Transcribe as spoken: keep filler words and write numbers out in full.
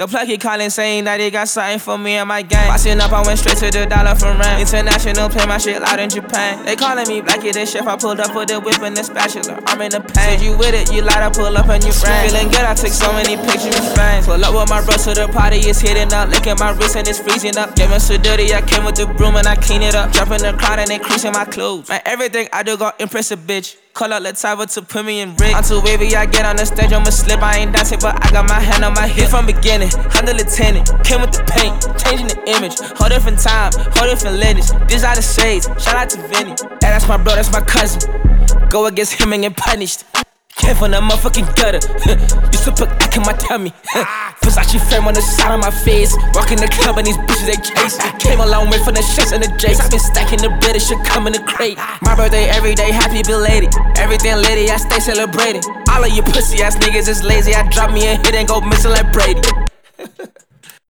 The plug he calling saying that he got something for me and my gang. Bossing up, I went straight to the dollar from rent. International, play my shit loud in Japan. They calling me Blackie, the chef. I pulled up with the whip and the spatula. I'm in the pain. Said you with it, you light up, pull up and you friend. Feeling good, I took so many pictures with fans. Pull up with my bros to the party, it's hitting up. Licking my wrist and it's freezing up. Giving so dirty, I came with the broom and I clean it up. Jump in the crowd and they creasing my clothes. Man, everything I do gon' impress a bitch. Call out Latava to put me in rig. I'm too wavy, I get on the stage, I'ma slip. I ain't dancing, but I got my hand on my hip. From beginning, I'm the lieutenant. Came with the paint, changing the image. Whole different time, whole different lineage. These are the shades, shout out to Vinny. Yeah, that's my bro, that's my cousin. Go against him and get punished. Came from the motherfucking gutter. Used to put ack in my tummy. Versace frame on the side of my face. Walking the club and these bitches they chase. Came a long way from the shits and the jakes. I been stacking the bread, it should come in the crate. My birthday every day, happy belated. Everything lady, I stay celebrating. All of you pussy ass niggas is lazy. I drop me a hit and go missing like Brady.